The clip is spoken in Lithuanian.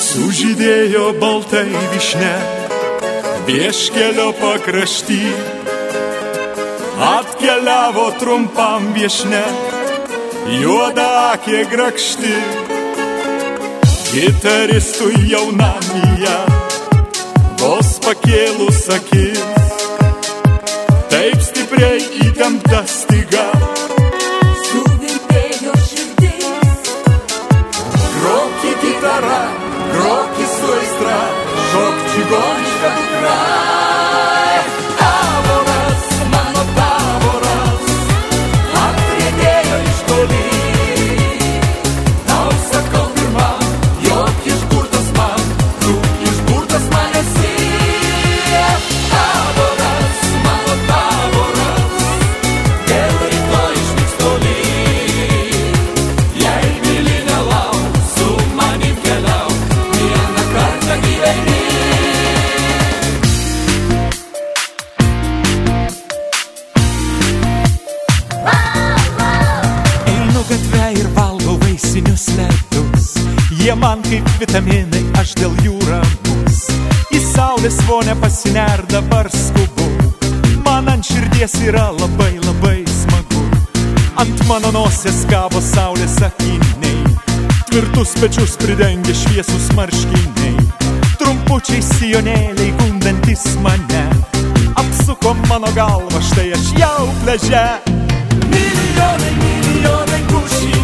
Sužydėjo baltai vyšne Vieškelio pakrašty, atkeliavo trumpam viešne juodakė grakšti. Gitaristui jaunamyje vos pakėlus akis, taip stipriai įtempta styga suvirpėjo širdis. Groki gitara, groki su aistra, šok čigoniška dukra. Taboras, mano taboras, atriedėjo iš toli. Tau sakau pirmam, jok išburtas man, tu išburtas man esi. Taboras, mano taboras, dėl rytoj išvyks toli. Jei myli nelauk, su manim keliauk, vieną kartą gyveni. Einu gatve ir valgau vaisinius ledus, jie man kaip vitaminai, aš dėl jų ramus. Į saulės vonę pasiner dabar skubu, man ant širdies yra labai labai smagu. Ant mano nosies kabo saulės akiniai, tvirtus pečius pridengia šviesus marškiniai. Trumpučiai sijonėliai gundantis mane, apsuko mano galvą, štai aš jau pliaže. Milijonai, milijonai kušių